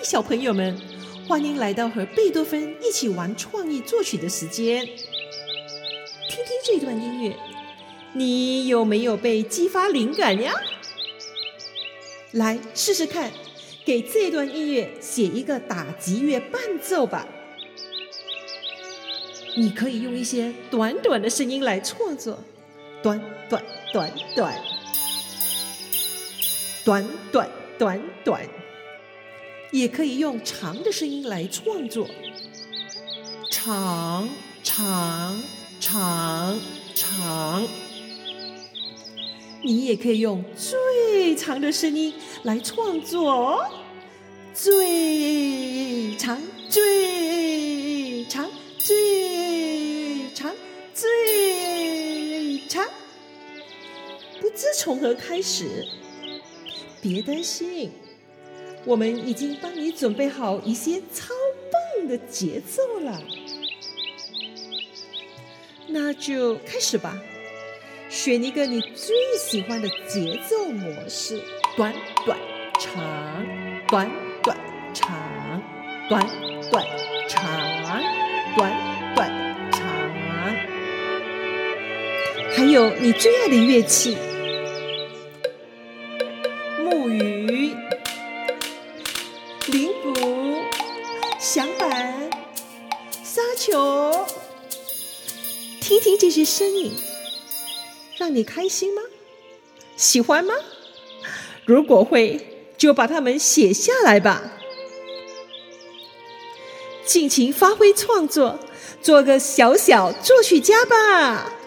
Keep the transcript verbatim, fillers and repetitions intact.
小朋友们，欢迎来到和贝多芬一起玩创意作曲的时间。听听这段音乐，你有没有被激发灵感呀？来试试看，给这段音乐写一个打击乐伴奏吧。你可以用一些短短的声音来创作，短短短短，短短短短，也可以用长的声音来创作，长长长长。你也可以用最长的声音来创作哦，最长最长最长最长。不知从何开始，别担心，我们已经帮你准备好一些超棒的节奏了。那就开始吧，选一个你最喜欢的节奏模式，短短长，短短长，短短长，短短长。还有你最爱的乐器，木鱼、铃鼓、响板、沙球。听听这些声音，让你开心吗？喜欢吗？如果会，就把它们写下来吧。尽情发挥创作，做个小小作曲家吧。